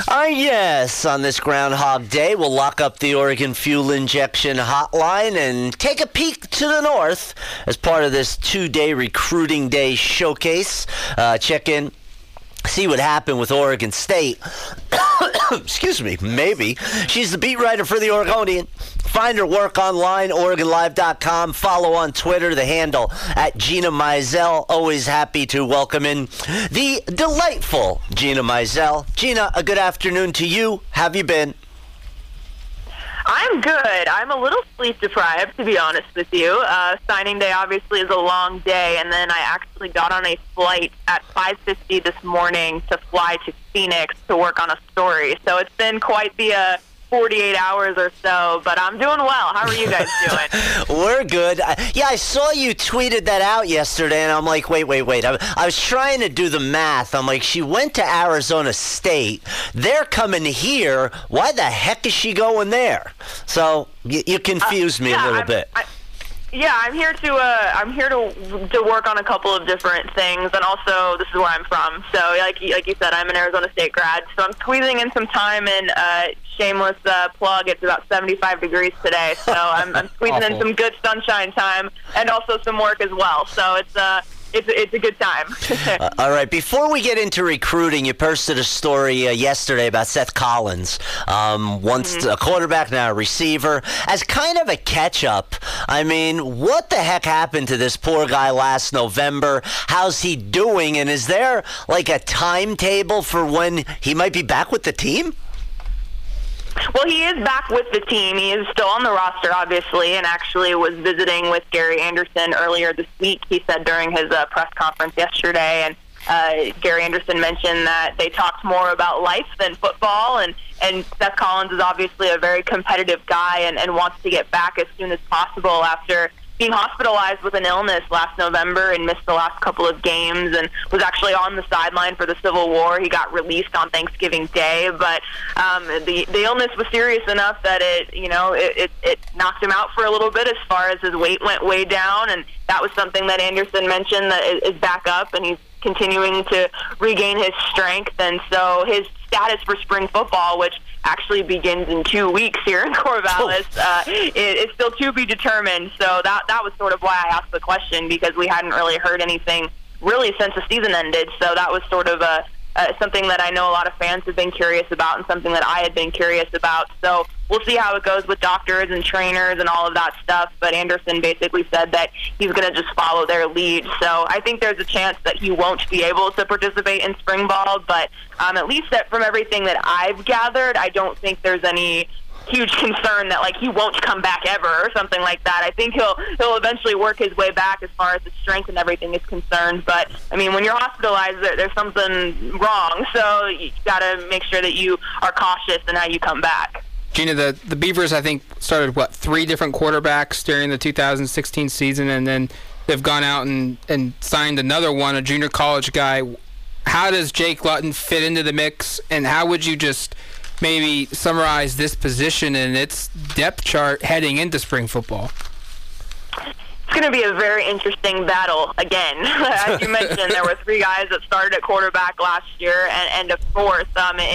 Yes, on this Groundhog Day, we'll lock up the Oregon Fuel Injection Hotline and take a peek to the north as part of this 2-day recruiting day showcase. Check in, see what happened with Oregon State. Excuse me, maybe. She's the beat writer for the Oregonian. Find her work online, OregonLive.com. Follow on Twitter, the handle at Gina Mizell. Always happy to welcome in the delightful Gina Mizell. Gina, a good afternoon to you. How have you been? I'm good. I'm a little sleep deprived, to be honest with you. Signing day obviously is a long day, and then I actually got on a flight at 5:50 this morning to fly to Phoenix to work on a story. So it's been quite the 48 hours or so, but I'm doing well. How are you guys doing? We're good. I saw you tweeted that out yesterday, and I'm like, wait. I was trying to do the math. I'm like, she went to Arizona State. They're coming here. Why the heck is she going there? So you confused me a little bit. I'm here to work on a couple of different things, and also this is where I'm from. So, like you said, I'm an Arizona State grad, so I'm squeezing in some time. And shameless plug, it's about 75 degrees today, so I'm squeezing in some good sunshine time and also some work as well. So it's a good time. All right. Before we get into recruiting, you posted a story yesterday about Seth Collins. Once a quarterback, now a receiver. As kind of a catch-up, I mean, what the heck happened to this poor guy last November? How's he doing? And is there, like, a timetable for when he might be back with the team? Well, he is back with the team. He is still on the roster, obviously, and actually was visiting with Gary Anderson earlier this week, he said during his press conference yesterday. And Gary Anderson mentioned that they talked more about life than football, and Seth Collins is obviously a very competitive guy and wants to get back as soon as possible after being hospitalized with an illness last November and missed the last couple of games and was actually on the sideline for the Civil War. He got released on Thanksgiving Day, but the illness was serious enough that it knocked him out for a little bit as far as his weight went way down, and that was something that Anderson mentioned that is back up, and he's continuing to regain his strength. And so his status for spring football, which actually begins in 2 weeks here in Corvallis, is still to be determined. So that was sort of why I asked the question, because we hadn't really heard anything really since the season ended. So that was sort of something that I know a lot of fans have been curious about and something that I had been curious about. So we'll see how it goes with doctors and trainers and all of that stuff. But Anderson basically said that he's going to just follow their lead. So I think there's a chance that he won't be able to participate in spring ball. But at least from everything that I've gathered, I don't think there's any huge concern that he won't come back ever or something like that. I think he'll eventually work his way back as far as his strength and everything is concerned. But I mean, when you're hospitalized, there's something wrong. So you got to make sure that you are cautious in how you come back. Gina, the Beavers, I think, started, 3 different quarterbacks during the 2016 season, and then they've gone out and signed another one, a junior college guy. How does Jake Luton fit into the mix, and how would you just maybe summarize this position and its depth chart heading into spring football? It's going to be a very interesting battle again. As you mentioned, there were 3 guys that started at quarterback last year and a fourth.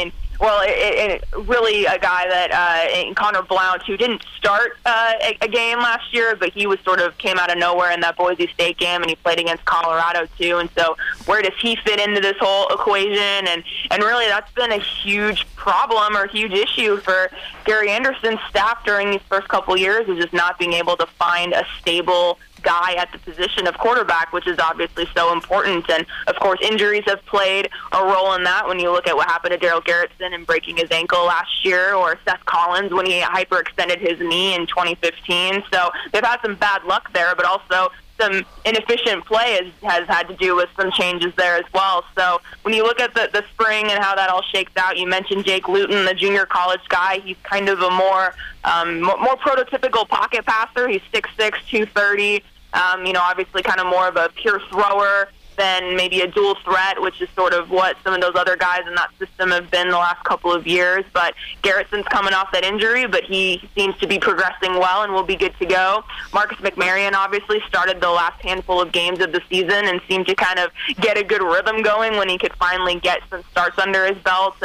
Really a guy that Connor Blount, who didn't start a game last year, but he was sort of came out of nowhere in that Boise State game, and he played against Colorado too. And so where does he fit into this whole equation? And really that's been a huge problem or huge issue for Gary Anderson's staff during these first couple years, is just not being able to find a stable guy at the position of quarterback, which is obviously so important. And of course injuries have played a role in that, when you look at what happened to Darrell Garretson and breaking his ankle last year, or Seth Collins when he hyperextended his knee in 2015. So they've had some bad luck there, but also some inefficient play has had to do with some changes there as well. So when you look at the spring and how that all shakes out, you mentioned Jake Luton, the junior college guy. He's kind of a more prototypical pocket passer. He's 6'6", 230. Obviously kind of more of a pure thrower than maybe a dual threat, which is sort of what some of those other guys in that system have been the last couple of years. But Garrettson's coming off that injury, but he seems to be progressing well and will be good to go. Marcus McMaryion obviously started the last handful of games of the season and seemed to kind of get a good rhythm going when he could finally get some starts under his belt and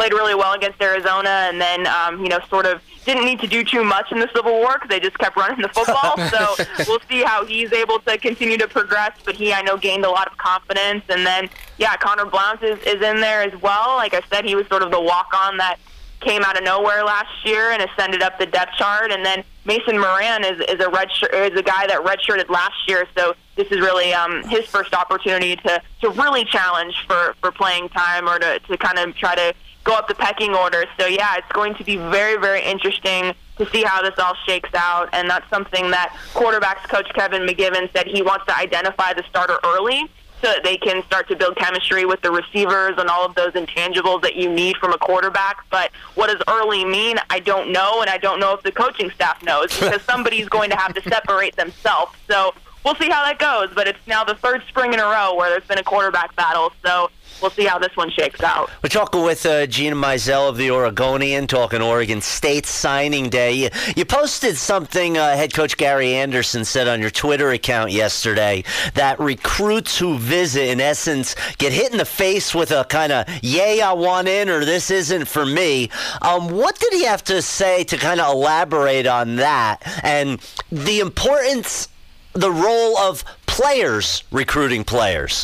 played really well against Arizona, and then, sort of didn't need to do too much in the Civil War because they just kept running the football. So we'll see how he's able to continue to progress. But he, I know, gained a lot of confidence. And then, Connor Blount is in there as well. Like I said, he was sort of the walk-on that came out of nowhere last year and ascended up the depth chart. And then Mason Moran is a guy that redshirted last year. So this is really his first opportunity to really challenge for playing time or to kind of try to go up the pecking order. So, it's going to be very, very interesting to see how this all shakes out. And that's something that quarterbacks coach Kevin McGivern said he wants to identify the starter early so that they can start to build chemistry with the receivers and all of those intangibles that you need from a quarterback. But what does early mean? I don't know, and I don't know if the coaching staff knows because somebody's going to have to separate themselves. So we'll see how that goes. But it's now the third spring in a row where there's been a quarterback battle. So we'll see how this one shakes out. We're talking with Gina Mizell of the Oregonian, talking Oregon State signing day. You posted something head coach Gary Anderson said on your Twitter account yesterday, that recruits who visit, in essence, get hit in the face with a kind of, yay, I want in, or this isn't for me. What did he have to say to kind of elaborate on that and the importance, the role of players recruiting players?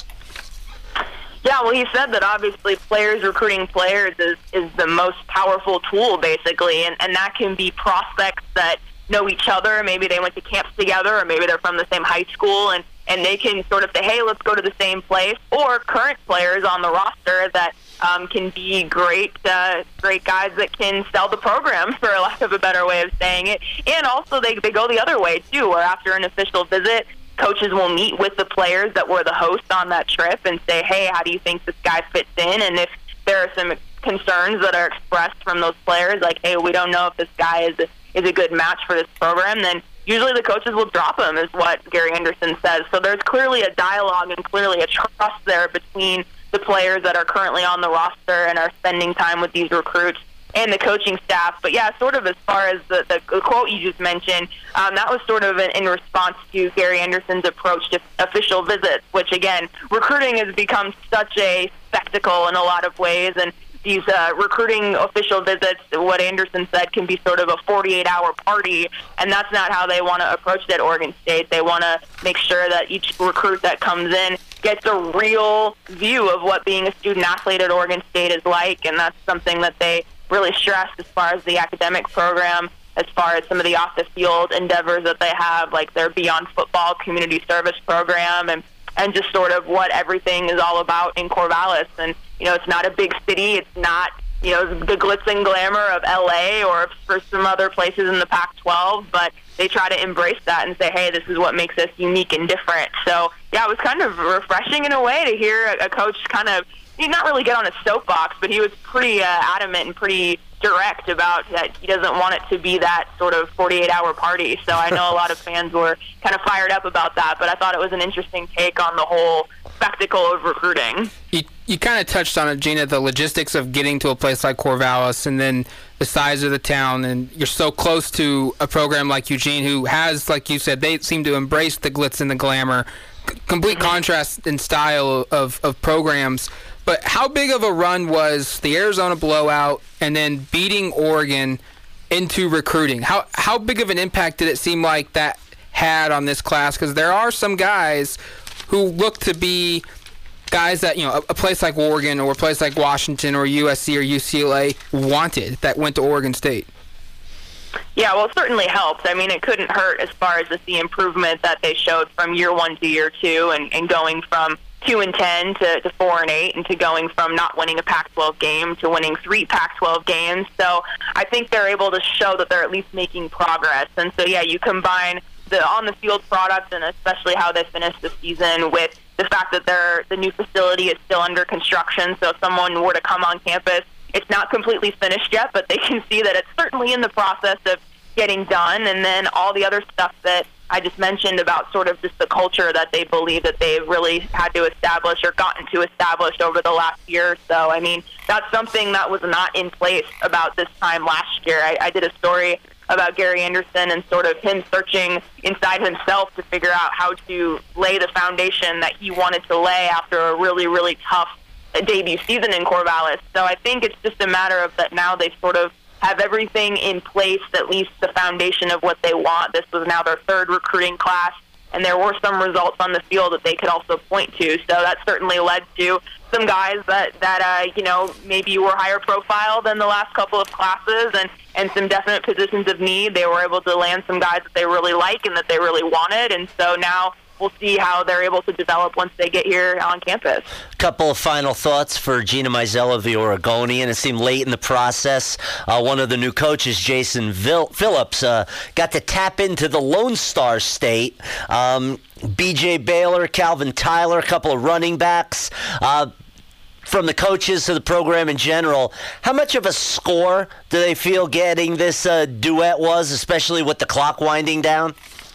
Yeah, well, he said that obviously players recruiting players is the most powerful tool, basically, and that can be prospects that know each other. Maybe they went to camps together, or maybe they're from the same high school, and they can sort of say, hey, let's go to the same place, or current players on the roster that can be great guys that can sell the program, for a lack of a better way of saying it. And also they go the other way, too, where after an official visit, coaches will meet with the players that were the hosts on that trip and say, hey, how do you think this guy fits in? And if there are some concerns that are expressed from those players, like, hey, we don't know if this guy is a good match for this program, then usually the coaches will drop him, is what Gary Anderson says. So there's clearly a dialogue and clearly a trust there between the players that are currently on the roster and are spending time with these recruits and the coaching staff. But sort of as far as the quote you just mentioned, that was sort of in response to Gary Anderson's approach to official visits, which, again, recruiting has become such a spectacle in a lot of ways, and these recruiting official visits, what Anderson said, can be sort of a 48-hour party, and that's not how they want to approach it at Oregon State. They want to make sure that each recruit that comes in gets a real view of what being a student athlete at Oregon State is like, and that's something that they really stressed as far as the academic program, as far as some of the off-the-field endeavors that they have, like their Beyond Football community service program, and just sort of what everything is all about in Corvallis. And, it's not a big city. It's not, the glitz and glamour of L.A. or for some other places in the Pac-12, but they try to embrace that and say, hey, this is what makes us unique and different. So, it was kind of refreshing in a way to hear a coach kind of, not really get on a soapbox, but he was pretty adamant and pretty direct about that he doesn't want it to be that sort of 48-hour party. So I know a lot of fans were kind of fired up about that, but I thought it was an interesting take on the whole spectacle of recruiting. You kind of touched on it, Gina, the logistics of getting to a place like Corvallis and then the size of the town, and you're so close to a program like Eugene who has, like you said, they seem to embrace the glitz and the glamour, complete contrast in style of programs. But how big of a run was the Arizona blowout and then beating Oregon into recruiting? How big of an impact did it seem like that had on this class? Because there are some guys who look to be guys that, a place like Oregon or a place like Washington or USC or UCLA wanted that went to Oregon State. Yeah, well, it certainly helped. I mean, it couldn't hurt as far as the improvement that they showed from year 1 to year 2 and going from 2-10 to 4-8, and to going from not winning a Pac-12 game to winning 3 Pac-12 games. So I think they're able to show that they're at least making progress. And so, you combine the on-the-field product and especially how they finished the season with the fact that the new facility is still under construction. So if someone were to come on campus, it's not completely finished yet, but they can see that it's certainly in the process of getting done. And then all the other stuff that I just mentioned about sort of just the culture that they believe that they've really had to establish or gotten to establish over the last year or so. I mean, that's something that was not in place about this time last year. I did a story about Gary Anderson and sort of him searching inside himself to figure out how to lay the foundation that he wanted to lay after a really, really tough debut season in Corvallis. So I think it's just a matter of that now they sort of have everything in place, at least the foundation of what they want. This was now their third recruiting class, and there were some results on the field that they could also point to. So that certainly led to some guys that maybe were higher profile than the last couple of classes, and some definite positions of need. They were able to land some guys that they really like and that they really wanted, and so now we'll see how they're able to develop once they get here on campus. Couple of final thoughts for Gina Mizell of the Oregonian. It seemed late in the process. One of the new coaches, Jason Phillips, got to tap into the Lone Star State. B.J. Baylor, Calvin Tyler, a couple of running backs. From the coaches to the program in general, how much of a score do they feel getting this duet was, especially with the clock winding down?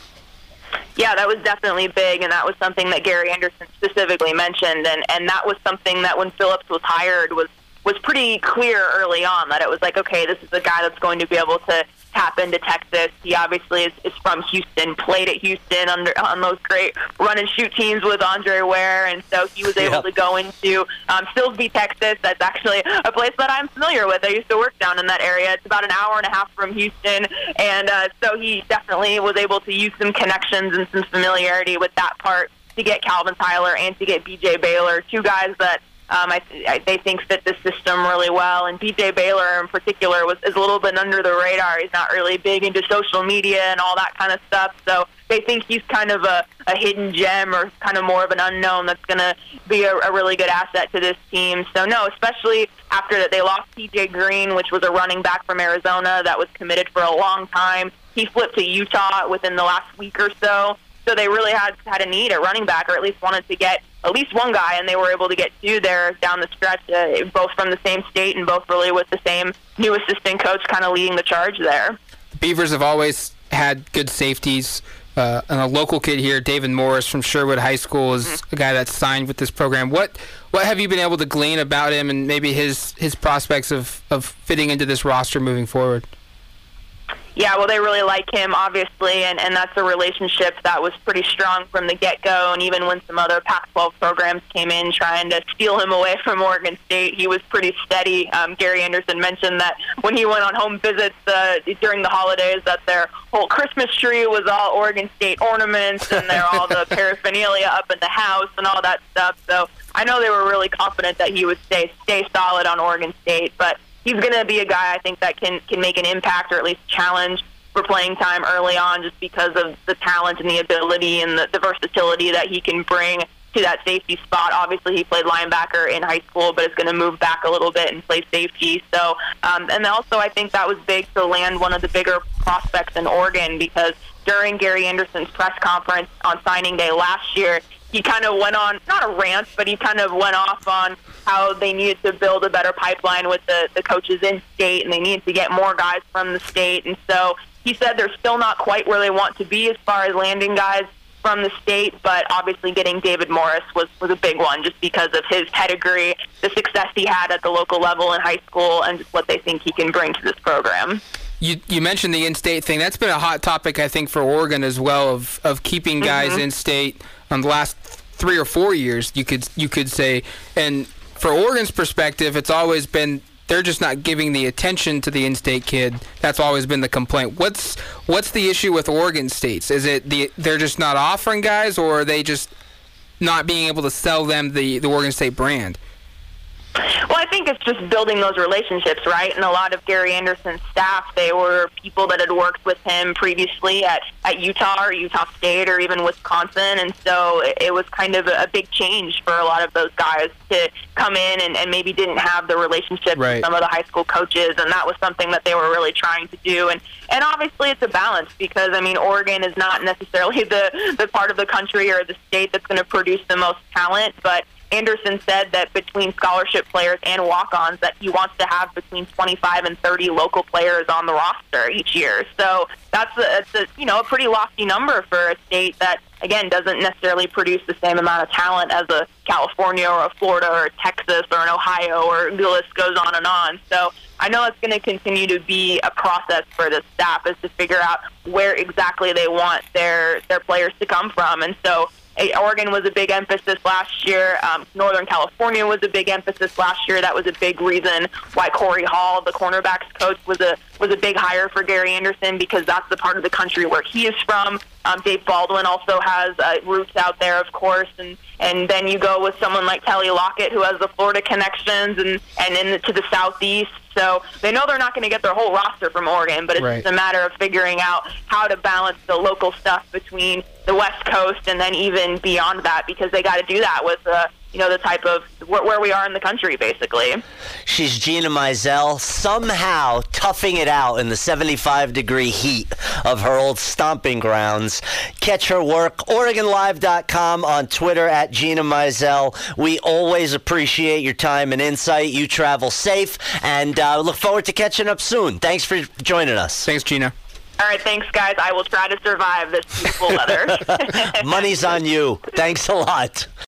Yeah, that was definitely big, and that was something that Gary Anderson specifically mentioned, and that was something that when Phillips was hired was pretty clear early on, that it was like, okay, this is a guy that's going to be able to tap into Texas. He obviously is from Houston, played at Houston on those great run-and-shoot teams with Andre Ware, and so he was able to go into Silsbee, Texas. That's actually a place that I'm familiar with. I used to work down in that area. It's about an hour and a half from Houston, and so he definitely was able to use some connections and some familiarity with that part to get Calvin Tyler and to get B.J. Baylor, two guys that they think fit the system really well, and B.J. Baylor in particular is a little bit under the radar. He's not really big into social media and all that kind of stuff, so they think he's kind of a hidden gem or kind of more of an unknown that's going to be a really good asset to this team. So, no, especially after that they lost T.J. Green, which was a running back from Arizona that was committed for a long time. He flipped to Utah within the last week or so. So they really had a need at running back, or at least wanted to get at least one guy, and they were able to get two there down the stretch, both from the same state and both really with the same new assistant coach kind of leading the charge there. The Beavers have always had good safeties. And a local kid here, David Morris from Sherwood High School, is a guy that's signed with this program. What have you been able to glean about him and maybe his prospects of fitting into this roster moving forward? Yeah, well, they really like him, obviously, and that's a relationship that was pretty strong from the get-go, and even when some other Pac-12 programs came in trying to steal him away from Oregon State, he was pretty steady. Gary Anderson mentioned that when he went on home visits during the holidays, that their whole Christmas tree was all Oregon State ornaments, and all the paraphernalia up in the house and all that stuff. So I know they were really confident that he would stay solid on Oregon State, but he's going to be a guy I think that can make an impact or at least challenge for playing time early on, just because of the talent and the ability and the versatility that he can bring to that safety spot. Obviously, he played linebacker in high school, but is going to move back a little bit and play safety. So, and also I think that was big to land one of the bigger prospects in Oregon, because during Gary Anderson's press conference on signing day last year, he kind of went on, not a rant, but he kind of went off on how they needed to build a better pipeline with the coaches in state, and they needed to get more guys from the state. And so he said they're still not quite where they want to be as far as landing guys from the state, but obviously getting David Morris was a big one, just because of his pedigree, the success he had at the local level in high school, and just what they think he can bring to this program. You mentioned the in-state thing. That's been a hot topic, I think, for Oregon as well, of keeping guys in-state on the last 3 or 4 years, you could say. And for Oregon's perspective, it's always been they're just not giving the attention to the in-state kid. That's always been the complaint. What's the issue with Oregon States? Is it they're just not offering guys, or are they just not being able to sell them the Oregon State brand? Well, I think it's just building those relationships, right? And a lot of Gary Anderson's staff, they were people that had worked with him previously at Utah or Utah State or even Wisconsin. And so it was kind of a big change for a lot of those guys to come in and maybe didn't have the relationship with some of the high school coaches. And that was something that they were really trying to do. And obviously it's a balance, because, I mean, Oregon is not necessarily the part of the country or the state that's going to produce the most talent, but Anderson said that between scholarship players and walk-ons that he wants to have between 25 and 30 local players on the roster each year. So that's a pretty lofty number for a state that again, doesn't necessarily produce the same amount of talent as a California or a Florida or a Texas or an Ohio, or the list goes on and on. So I know it's going to continue to be a process for the staff, is to figure out where exactly they want their players to come from. And so Oregon was a big emphasis last year. Northern California was a big emphasis last year. That was a big reason why Corey Hall, the cornerbacks coach, was a big hire for Gary Anderson, because that's the part of the country where he is from. Dave Baldwin also has roots out there, of course, and then you go with someone like Kelly Lockett, who has the Florida connections and to the southeast. So they know they're not going to get their whole roster from Oregon, but it's just a matter of figuring out how to balance the local stuff between the West Coast and then even beyond that, because they got to do that with the type of where we are in the country, basically. She's Gina Mizell, somehow toughing it out in the 75-degree heat of her old stomping grounds. Catch her work, OregonLive.com, on Twitter at Gina Mizell. We always appreciate your time and insight. You travel safe, and look forward to catching up soon. Thanks for joining us. Thanks, Gina. All right, thanks, guys. I will try to survive this beautiful weather. Money's on you. Thanks a lot.